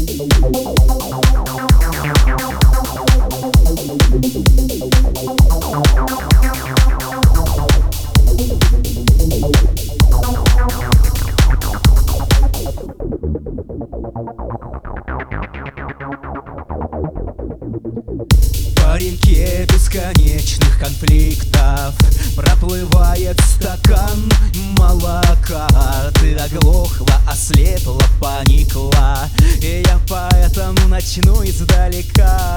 По реке бесконечных конфликтов проплывает стакан молока. Ты оглохла, ослепла, поникла, и я поэтому начну издалека.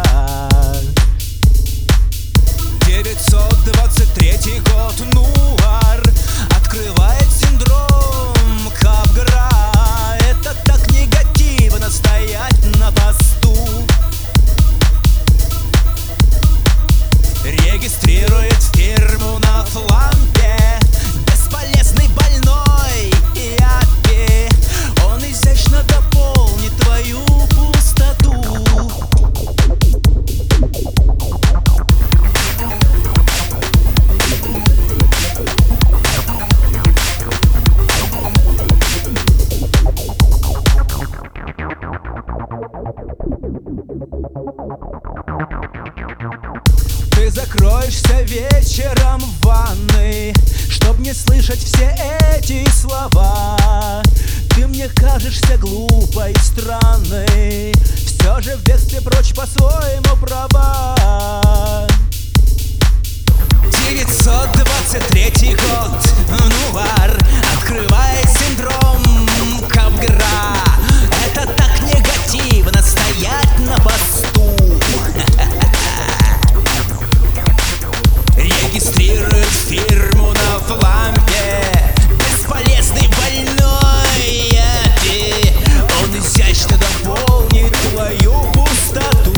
923 год, Нуар открывает синдром Капгра. Это так негативно стоять на посту. Регистрирует фирму на флампе бесполезный больной япи. Он изящно дополнит твою пустоту. Ты закроешься вечером в ванной, чтоб не слышать все эти слова. Ты мне кажешься глупой, странной, все же в бегстве прочь по-своему права. 923 год, Нуар открывает синдром Капгра. Это так негативно стоять на посту. Регистрирует фирму на флампе бесполезный больной япи. Он изящно дополнит твою пустоту.